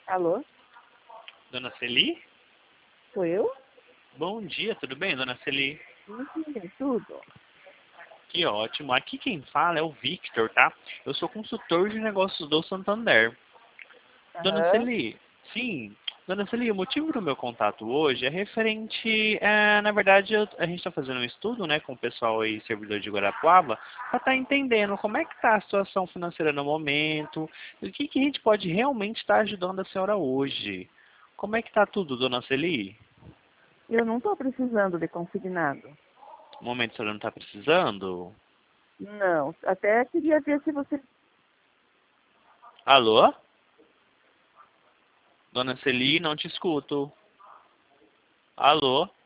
Alô? Dona Celi? Sou eu? Bom dia, tudo bem, Dona Celi? Sim, tudo. Que ótimo. Aqui quem fala é o Victor, tá? Eu sou consultor de negócios do Santander. Dona Aham. Celi, sim. Dona Celi, o motivo do meu contato hoje é referente, na verdade, a gente está fazendo um estudo, né, com o pessoal aí, servidor de Guarapuava, para estar entendendo como é que está a situação financeira no momento, e o que que a gente pode realmente estar ajudando a senhora hoje. Como é que está tudo, Dona Celi? Eu não estou precisando de consignado. No momento a senhora não está precisando? Não, até queria ver se você... Alô? Dona Celi, não te escuto. Alô?